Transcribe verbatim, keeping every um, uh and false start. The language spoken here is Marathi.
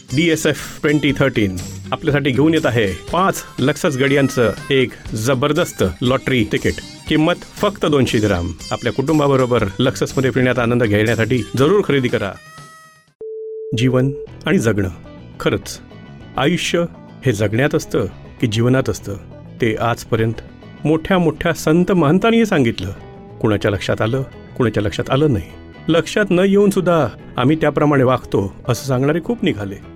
D S F twenty thirteen आपल्यासाठी घेऊन येत आहे पाच लक्सस गडियांचं एक जबरदस्त लॉटरी तिकीट. किंमत फक्त दोनशे दिरहम. आपल्या कुटुंबाबरोबर लक्ससमध्ये फिरण्याचा आनंद घेण्यासाठी जरूर खरेदी करा. जीवन आणि जगणं, खरंच आयुष्य हे जगण्यात असतं की जीवनात असतं ते आजपर्यंत मोठ्या मोठ्या संत महंतांनी सांगितलं. कुणाच्या लक्षात आलं, कुणाच्या लक्षात आलं नाही. लक्षात न येऊन सुद्धा आम्ही त्याप्रमाणे वागतो असं सांगणारे खूप निघाले.